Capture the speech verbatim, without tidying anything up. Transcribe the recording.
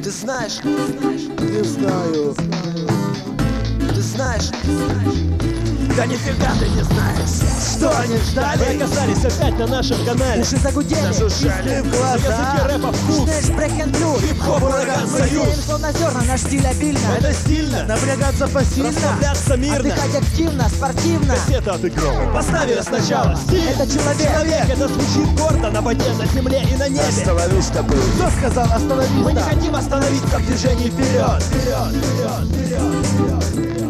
Ты знаешь, Не знаю. ты знаешь, да нифига ты не знаешь, что они ждали. Вы оказались опять на нашем канале. Уши загудели, Зажужжали в На глаза. языке рэпа вкус. Знаешь, брейк-н-блю. Хип-хоп, ураган, Мы союз. сеем словно зерна, наш стиль обильно. Это стильно. Напрягаться посильно. Расслабляться мирно. Отдыхать активно, спортивно. Кассета отыграла. Поставь ее сначала. Стиль. Это человек. Человек. Это звучит гордо на воде, на земле и на небе. Остановись тобой. Кто сказал остановись? Мы не хотим остановиться в движении вперед. Вперед, вперед, вперед, вперед.